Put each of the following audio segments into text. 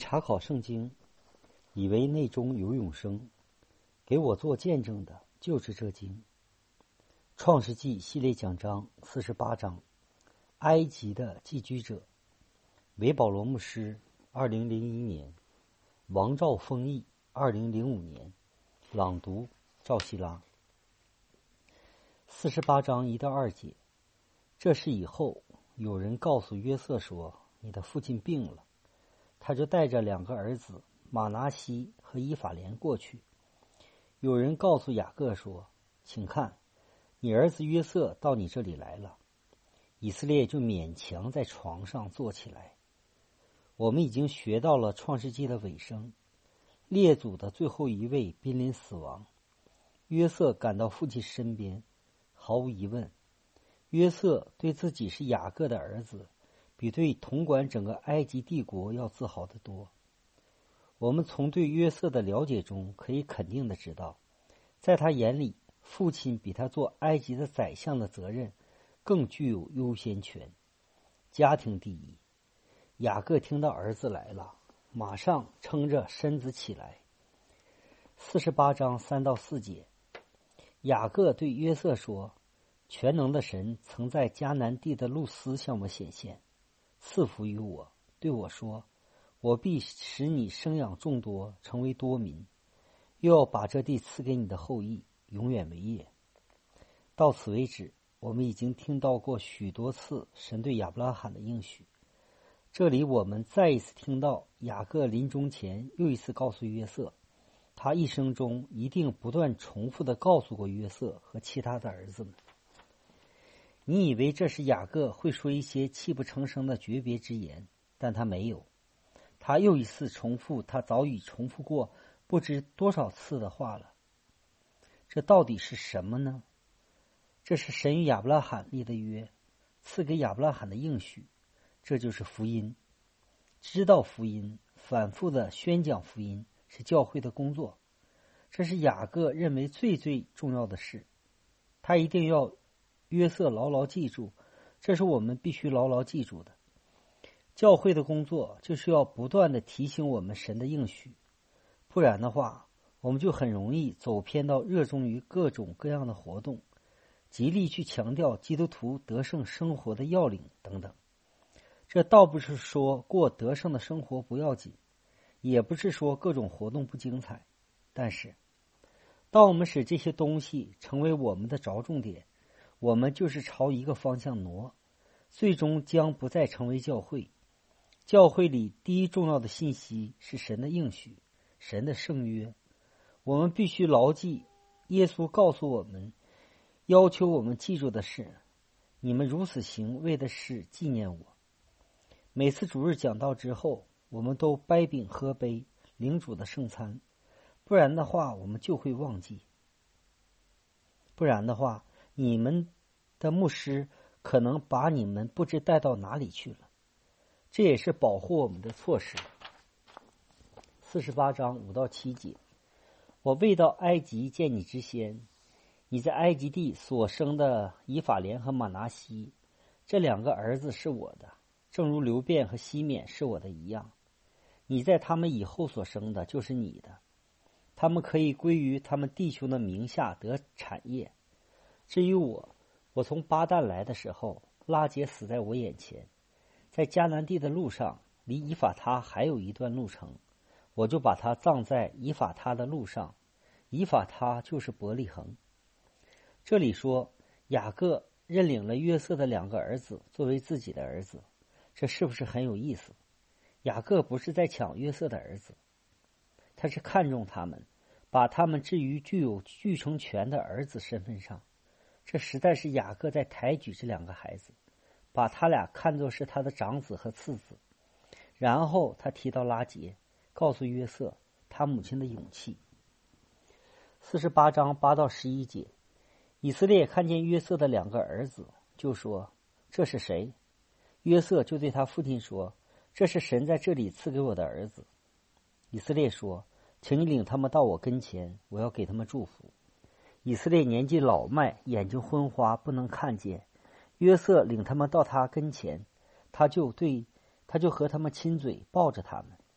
查考圣经，以为内中有永生，给我做见证的就是这经。创世纪系列讲章48章，埃及的寄居者，韦保罗牧师2001年，王兆丰译2005年，朗读赵希拉。48章1到2节，这是以后有人告诉约瑟说，你的父亲病了，他就带着2个儿子马拿西和以法莲过去。有人告诉雅各说，请看，你儿子约瑟到你这里来了。以色列就勉强在床上坐起来。我们已经学到了创世纪的尾声，列祖的最后一位濒临死亡。约瑟赶到父亲身边，毫无疑问，约瑟对自己是雅各的儿子，比对统管整个埃及帝国要自豪得多。我们从对约瑟的了解中可以肯定的知道，在他眼里，父亲比他做埃及的宰相的责任更具有优先权。家庭第一。雅各听到儿子来了，马上撑着身子起来。48章3到4节，雅各对约瑟说，全能的神曾在迦南地的路斯向我显现，赐福于我，对我说，我必使你生养众多，成为多民，又要把这地赐给你的后裔，永远为业。到此为止，我们已经听到过许多次神对亚伯拉罕的应许。这里我们再一次听到雅各临终前又一次告诉约瑟，他一生中一定不断重复地告诉过约瑟和其他的儿子们。你以为这时雅各会说一些泣不成声的诀别之言，但他没有。他又一次重复他早已重复过不知多少次的话了。这到底是什么呢？这是神与亚伯拉罕立的约，赐给亚伯拉罕的应许，这就是福音。知道福音，反复的宣讲福音，是教会的工作。这是雅各认为最重要的事，他一定要约瑟牢牢记住，这是我们必须牢牢记住的。教会的工作就是要不断的提醒我们神的应许，不然的话，我们就很容易走偏到热衷于各种各样的活动，极力去强调基督徒得胜生活的要领等等。这倒不是说过得胜的生活不要紧，也不是说各种活动不精彩，但是当我们使这些东西成为我们的着重点，我们就是朝一个方向挪，最终将不再成为教会。教会里第一重要的信息是神的应许，神的圣约。我们必须牢记耶稣告诉我们，要求我们记住的是，你们如此行，为的是纪念我。每次主日讲道之后，我们都掰饼喝杯，领主的圣餐，不然的话我们就会忘记。不然的话，你们的牧师可能把你们不知带到哪里去了，这也是保护我们的措施。48章5到7节，我未到埃及见你之先，你在埃及地所生的以法莲和马拿西，这2个儿子是我的，正如流便和西缅是我的一样。你在他们以后所生的就是你的，他们可以归于他们弟兄的名下得产业。至于我从巴旦来的时候，拉结死在我眼前，在迦南地的路上，离以法他还有一段路程，我就把他葬在以法他的路上。以法他就是伯利恒。这里说雅各认领了约瑟的2个儿子作为自己的儿子，这是不是很有意思？雅各不是在抢约瑟的儿子，他是看重他们，把他们置于具有继承权的儿子身份上。这实在是雅各在抬举这2个孩子，把他俩看作是他的长子和次子。然后他提到拉结，告诉约瑟他母亲的勇气。48章8到11节，以色列看见约瑟的2个儿子，就说，这是谁？约瑟就对他父亲说，这是神在这里赐给我的儿子。以色列说，请你领他们到我跟前，我要给他们祝福。以色列年纪老迈，眼睛昏花，不能看见。约瑟领他们到他跟前，他就和他们亲嘴，抱着他们。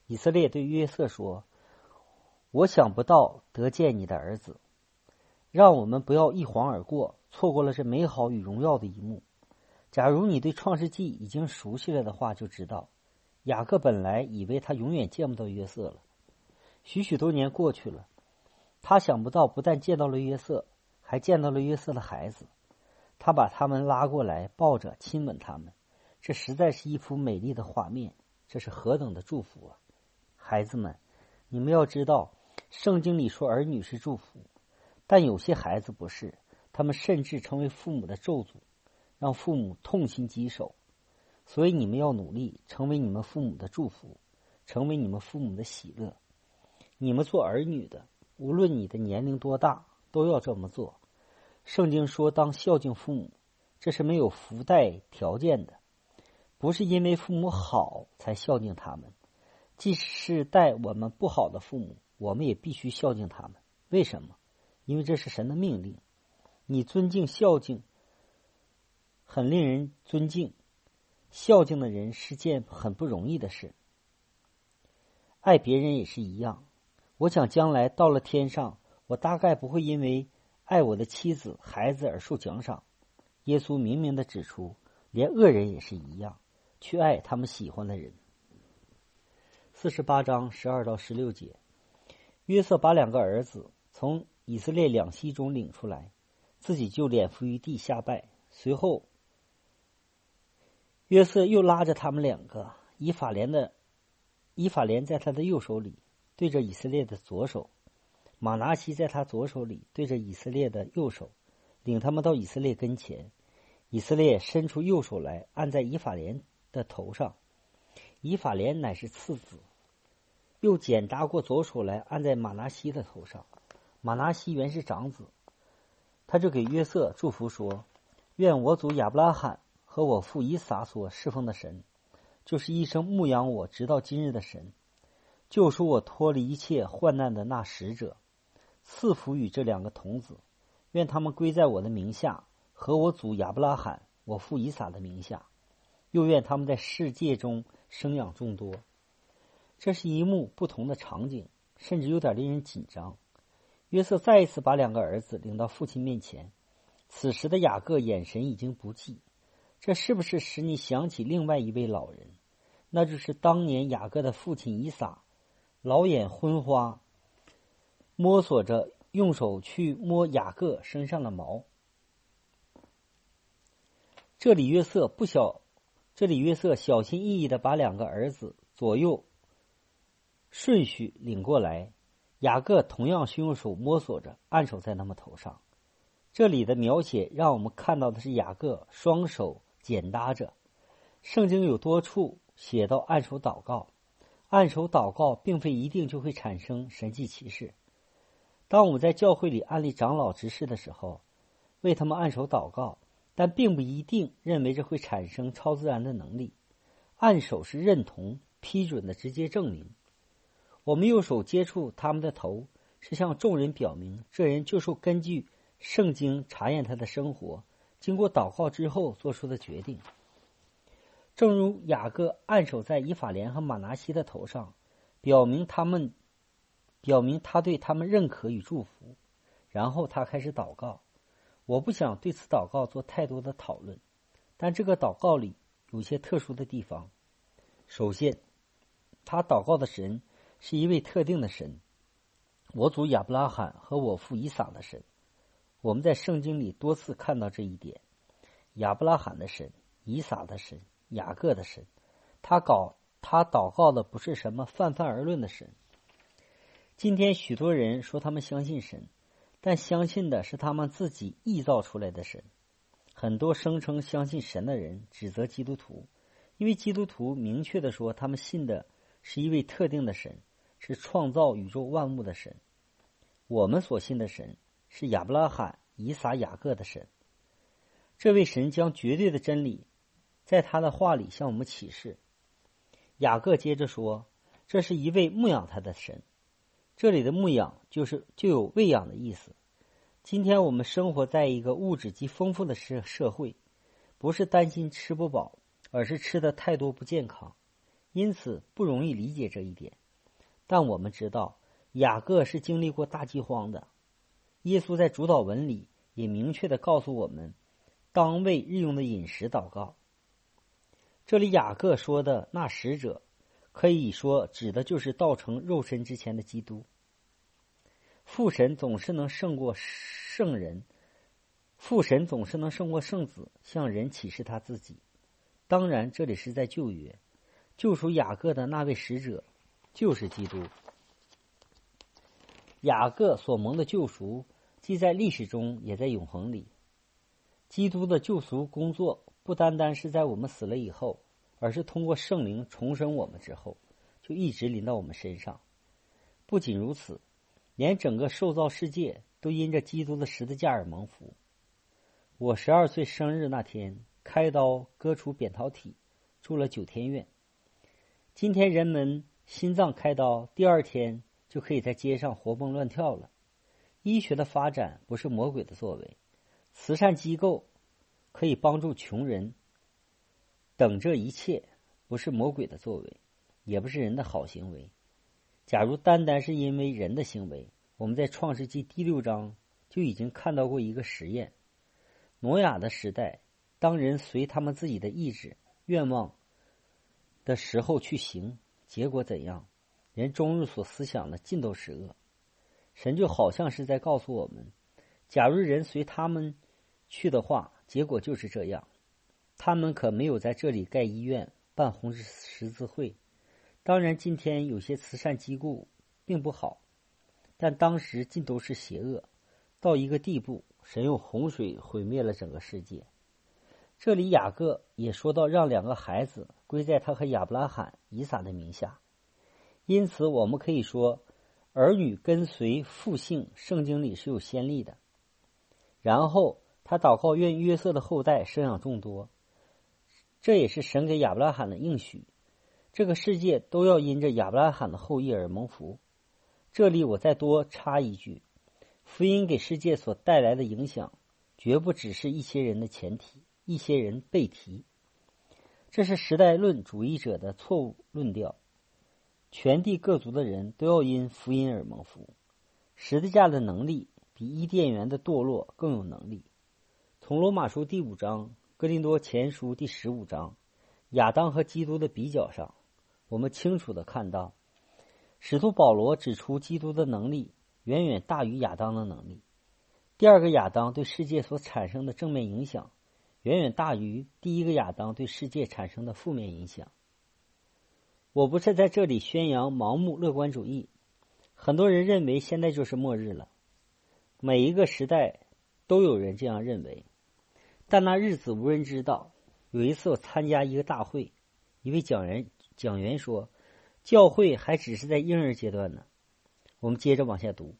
以色列对约瑟说：“我想不到得见你的儿子，让我们不要一晃而过，错过了这美好与荣耀的一幕。假如你对创世纪已经熟悉了的话，就知道雅各本来以为他永远见不到约瑟了。许许多年过去了，他想不到不但见到了约瑟，还见到了约瑟的孩子。他把他们拉过来，抱着亲吻他们，这实在是一幅美丽的画面，这是何等的祝福啊！孩子们，你们要知道，圣经里说儿女是祝福，但有些孩子不是，他们甚至成为父母的咒诅，让父母痛心疾首。所以你们要努力成为你们父母的祝福，成为你们父母的喜乐。你们做儿女的，无论你的年龄多大，都要这么做。圣经说当孝敬父母，这是没有附带条件的，不是因为父母好才孝敬他们，即使是待我们不好的父母，我们也必须孝敬他们。为什么？因为这是神的命令。你尊敬孝敬很令人尊敬，孝敬的人是件很不容易的事。爱别人也是一样。我想将来到了天上，我大概不会因为爱我的妻子孩子而受奖赏。耶稣明明地指出，连恶人也是一样，去爱他们喜欢的人。48章12到16节，约瑟把2个儿子从以色列两栖中领出来，自己就脸伏于地下拜。随后约瑟又拉着他们2个，以法莲在他的右手里对着以色列的左手，马拿西在他左手里对着以色列的右手，领他们到以色列跟前。以色列伸出右手来按在以法莲的头上，以法莲乃是次子，又简搭过左手来按在马拿西的头上，马拿西原是长子。他就给约瑟祝福说：愿我祖亚伯拉罕和我父以撒所侍奉的神，就是一生牧养我直到今日的神，救赎我脱离一切患难的那使者，赐福与这2个童子，愿他们归在我的名下，和我祖亚伯拉罕我父以撒的名下，又愿他们在世界中生养众多。这是一幕不同的场景，甚至有点令人紧张。约瑟再一次把2个儿子领到父亲面前，此时的雅各眼神已经不济，这是不是使你想起另外一位老人？那就是当年雅各的父亲以撒，老眼昏花，摸索着用手去摸雅各身上的毛。这里约瑟小心翼翼地把2个儿子左右顺序领过来，雅各同样是用手摸索着按手在他们头上。这里的描写让我们看到的是雅各双手简搭着。圣经有多处写到按手祷告，按手祷告并非一定就会产生神迹奇事。当我们在教会里安立长老执事的时候，为他们按手祷告，但并不一定认为这会产生超自然的能力。按手是认同、批准的直接证明。我们右手接触他们的头，是向众人表明这人就是根据圣经查验他的生活，经过祷告之后做出的决定。正如雅各按手在以法莲和马拿西的头上，表明他对他们认可与祝福。然后他开始祷告。我不想对此祷告做太多的讨论，但这个祷告里有些特殊的地方。首先，他祷告的神是一位特定的神，我祖亚伯拉罕和我父以撒的神。我们在圣经里多次看到这一点，亚伯拉罕的神、以撒的神、雅各的神。他祷告的不是什么泛泛而论的神。今天许多人说他们相信神，但相信的是他们自己臆造出来的神。很多声称相信神的人指责基督徒，因为基督徒明确地说他们信的是一位特定的神，是创造宇宙万物的神。我们所信的神是亚伯拉罕、以撒、雅各的神。这位神将绝对的真理在他的话里向我们启示。雅各接着说，这是一位牧养他的神。这里的牧养就有喂养的意思。今天我们生活在一个物质极丰富的社会，不是担心吃不饱，而是吃的太多不健康，因此不容易理解这一点。 但我们知道雅各是经历过大饥荒的。耶稣在主祷文里也明确地告诉我们，当为日用的饮食祷告。这里雅各说的那使者，可以说指的就是道成肉身之前的基督。父神总是能胜过圣人，父神总是能胜过圣子，向人启示他自己。当然，这里是在旧约，救赎雅各的那位使者就是基督。雅各所蒙的救赎，既在历史中，也在永恒里。基督的救赎工作不单单是在我们死了以后，而是通过圣灵重生我们之后，就一直临到我们身上。不仅如此，连整个受造世界都因着基督的十字架而蒙福。我12岁生日那天，开刀割除扁桃体，住了9天院。今天人们心脏开刀，第2天就可以在街上活蹦乱跳了。医学的发展不是魔鬼的作为，慈善机构可以帮助穷人等，这一切不是魔鬼的作为，也不是人的好行为。假如单单是因为人的行为，我们在创世纪第6章就已经看到过一个实验。挪亚的时代，当人随他们自己的意志愿望的时候去行，结果怎样？人终日所思想的尽都是恶。神就好像是在告诉我们，假如人随他们去的话，结果就是这样。他们可没有在这里盖医院、办红十字会。当然，今天有些慈善机构并不好，但当时尽都是邪恶，到一个地步，神用洪水毁灭了整个世界。这里雅各也说到，让2个孩子归在他和亚伯拉罕、以撒的名下。因此，我们可以说，儿女跟随父姓，圣经里是有先例的。然后他祷告，愿约瑟的后代生养众多，这也是神给亚伯拉罕的应许。这个世界都要因着亚伯拉罕的后裔而蒙福。这里我再多插一句，福音给世界所带来的影响，绝不只是一些人的前提，一些人被提。这是时代论主义者的错误论调。全地各族的人都要因福音而蒙福。十字架的能力比伊甸园的堕落更有能力。从罗马书第5章、哥林多前书第15章，亚当和基督的比较上，我们清楚地看到，使徒保罗指出基督的能力远远大于亚当的能力。第2个亚当对世界所产生的正面影响，远远大于第1个亚当对世界产生的负面影响。我不是在这里宣扬盲目乐观主义，很多人认为现在就是末日了，每一个时代都有人这样认为，但那日子无人知道。有一次我参加一个大会，一位讲员说，教会还只是在婴儿阶段呢。我们接着往下读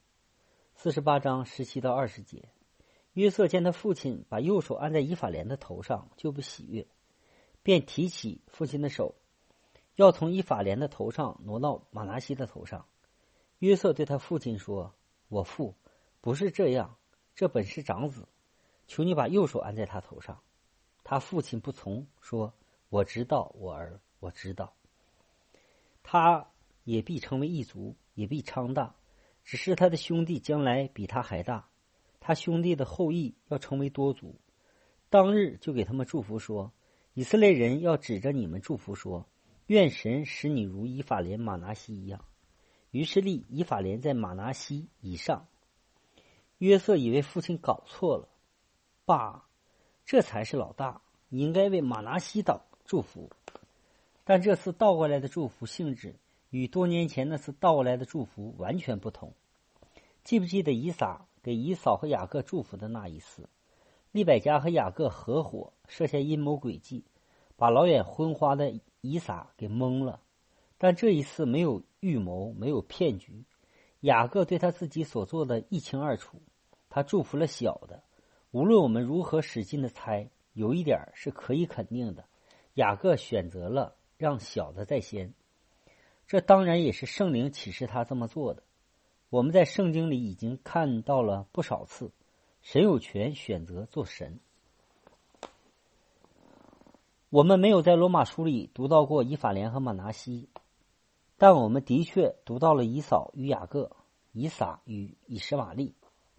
48章17到20节。约瑟见他父亲把右手按在以法莲的头上，就不喜悦，便提起父亲的手，要从以法莲的头上挪到马拿西的头上。约瑟对他父亲说，我父，不是这样，这本是长子，求你把右手按在他头上。他父亲不从，说，我知道，我儿，我知道。他也必成为一族，也必昌大，只是他的兄弟将来比他还大，他兄弟的后裔要成为多族。当日就给他们祝福说，以色列人要指着你们祝福说，愿神使你如以法莲、马拿西一样。于是立以法莲在马拿西以上。约瑟以为父亲搞错了，爸，这才是老大，你应该为马拿西祝福。但这次倒过来的祝福性质与多年前那次倒过来的祝福完全不同。记不记得以撒给以扫和雅各祝福的那一次，利百加和雅各合伙设下阴谋诡计，把老眼昏花的以撒给蒙了。但这一次没有预谋，没有骗局，雅各对他自己所做的一清二楚。他祝福了小的，无论我们如何使劲的猜，有一点是可以肯定的，雅各选择了让小的在先。这当然也是圣灵启示他这么做的。我们在圣经里已经看到了不少次，神有权选择做神。我们没有在罗马书里读到过以法莲和马拿西， 但我们的确读到了以扫与雅各、以撒与以实玛利。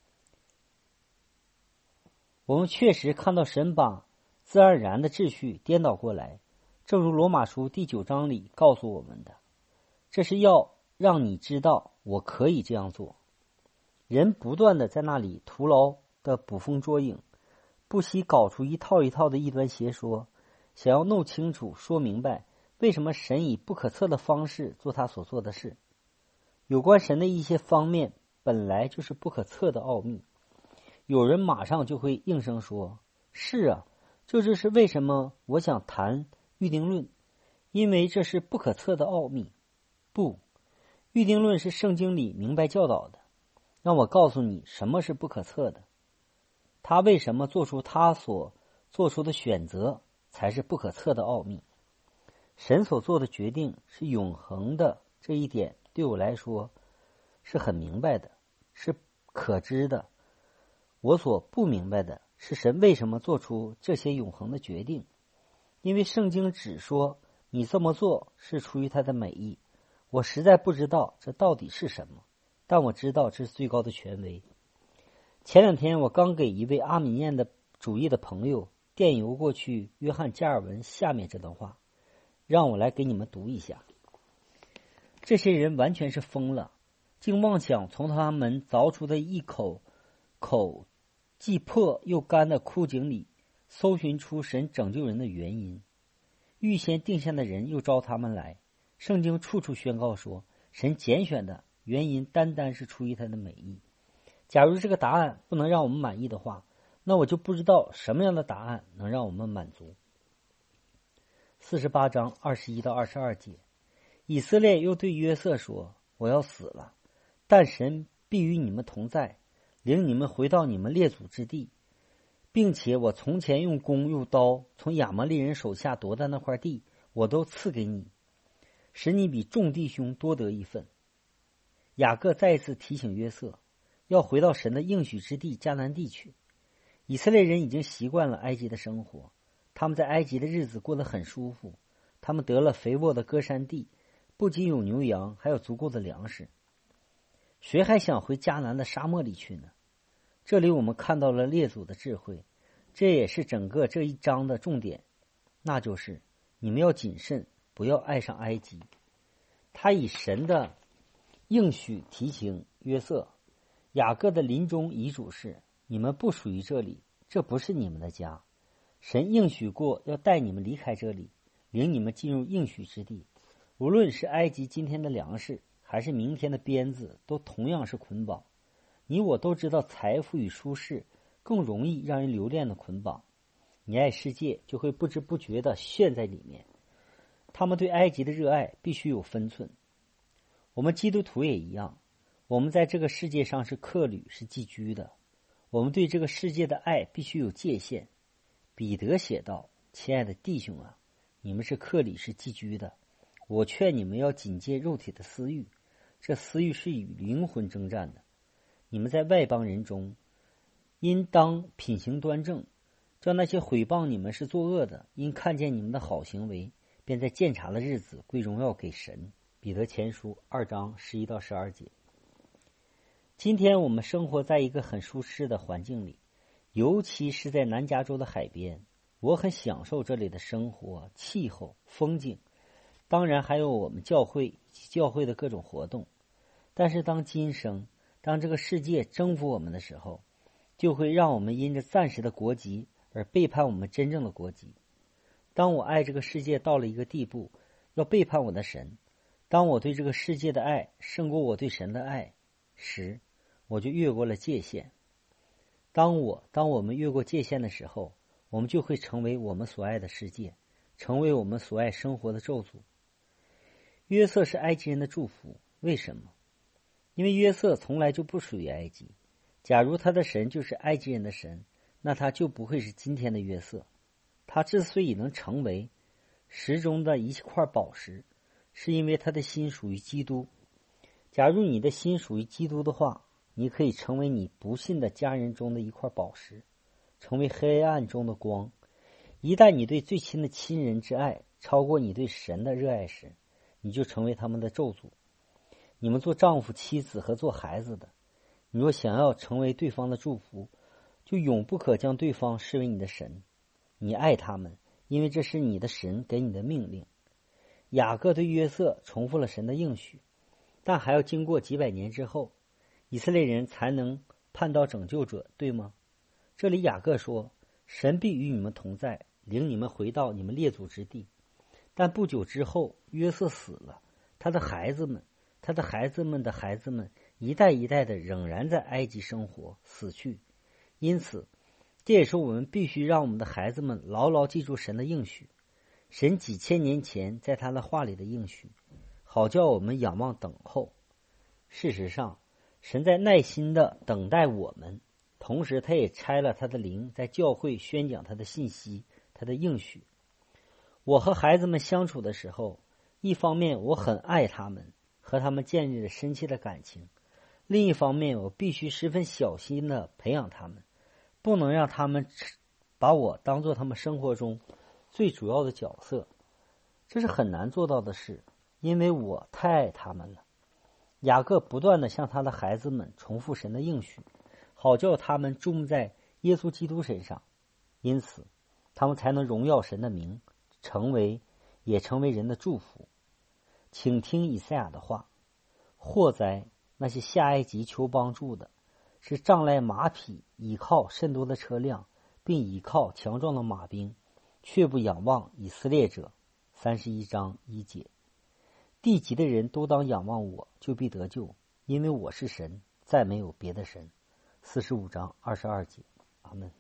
我们确实看到神把自然而然的秩序颠倒过来，正如罗马书第9章里告诉我们的，这是要让你知道我可以这样做。人不断的在那里徒劳的捕风捉影，不惜搞出一套一套的异端邪说，想要弄清楚说明白为什么神以不可测的方式做他所做的事。有关神的一些方面本来就是不可测的奥秘，有人马上就会应声说，是啊，这就是为什么我想谈预定论，因为这是不可测的奥秘。不，预定论是圣经里明白教导的。让我告诉你什么是不可测的，他为什么做出他所做出的选择才是不可测的奥秘。神所做的决定是永恒的，这一点对我来说是很明白的，是可知的。我所不明白的是神为什么做出这些永恒的决定，因为圣经只说你这么做是出于他的美意。我实在不知道这到底是什么，但我知道这是最高的权威。前2天我刚给一位阿米念的主义的朋友电邮过去约翰加尔文下面这段话，让我来给你们读一下。这些人完全是疯了，竟妄想从他们凿出的一口既破又干的枯井里搜寻出神拯救人的原因。预先定下的人又招他们来，圣经处处宣告说神拣选的原因单单是出于他的美意。假如这个答案不能让我们满意的话，那我就不知道什么样的答案能让我们满足。48章21到22节，以色列又对约瑟说，我要死了，但神必与你们同在，领你们回到你们列祖之地，并且我从前用弓用刀从亚摩利人手下夺的那块地，我都赐给你，使你比众弟兄多得一份。雅各再一次提醒约瑟要回到神的应许之地迦南地去。以色列人已经习惯了埃及的生活，他们在埃及的日子过得很舒服，他们得了肥沃的歌山地，不仅有牛羊，还有足够的粮食。谁还想回迦南的沙漠里去呢？这里我们看到了列祖的智慧，这也是整个这一章的重点，那就是你们要谨慎，不要爱上埃及。他以神的应许提醒约瑟，雅各的临终遗嘱是，你们不属于这里，这不是你们的家。神应许过要带你们离开这里，领你们进入应许之地。无论是埃及今天的粮食，还是明天的鞭子，都同样是捆绑。你我都知道财富与舒适更容易让人留恋的捆绑，你爱世界就会不知不觉地陷在里面。他们对埃及的热爱必须有分寸。我们基督徒也一样，我们在这个世界上是客旅，是寄居的，我们对这个世界的爱必须有界限。彼得写道，亲爱的弟兄啊，你们是客旅，是寄居的，我劝你们要警戒肉体的私欲，这私欲是与灵魂征战的。你们在外邦人中应当品行端正，叫那些毁谤你们是作恶的，因看见你们的好行为，便在鉴察的日子归荣耀给神。彼得前书2章11到12节。今天我们生活在一个很舒适的环境里，尤其是在南加州的海边，我很享受这里的生活、气候、风景，当然还有我们教会以及教会的各种活动。但是当这个世界征服我们的时候，就会让我们因着暂时的国籍而背叛我们真正的国籍。当我爱这个世界到了一个地步，要背叛我的神，当我对这个世界的爱胜过我对神的爱时，我就越过了界限。当我们越过界限的时候，我们就会成为我们所爱的世界，成为我们所爱生活的咒诅。约瑟是埃及人的祝福，为什么？因为约瑟从来就不属于埃及。假如他的神就是埃及人的神，那他就不会是今天的约瑟。他之所以能成为石中的一块宝石，是因为他的心属于基督。假如你的心属于基督的话，你可以成为你不信的家人中的一块宝石，成为黑暗中的光。一旦你对最亲的亲人之爱超过你对神的热爱时， 你就成为他们的咒诅。你们做丈夫、妻子和做孩子的，你若想要成为对方的祝福，就永不可将对方视为你的神。你爱他们，因为这是你的神给你的命令。雅各对约瑟重复了神的应许，但还要经过几百年之后，以色列人才能盼到拯救者，对吗？这里雅各说，神必与你们同在，领你们回到你们列祖之地。但不久之后，约瑟死了，他的孩子们的孩子们一代一代的仍然在埃及生活死去。因此这也是我们必须让我们的孩子们牢牢记住神的应许，神几千年前在他的话里的应许，好叫我们仰望等候。事实上，神在耐心的等待我们，同时他也差了他的灵在教会宣讲他的信息，他的应许。我和孩子们相处的时候，一方面我很爱他们，和他们建立了深切的感情，另一方面我必须十分小心的培养他们，不能让他们把我当作他们生活中最主要的角色。这是很难做到的事，因为我太爱他们了。雅各不断地向他的孩子们重复神的应许，好叫他们注目在耶稣基督身上，因此他们才能荣耀神的名，也成为人的祝福。请听以赛亚的话，祸哉那些下埃及求帮助的，是仗赖马匹，倚靠甚多的车辆，并倚靠强壮的马兵，却不仰望以色列者。31章1节。地极的人都当仰望我，就必得救，因为我是神，再没有别的神。45章22节。阿们。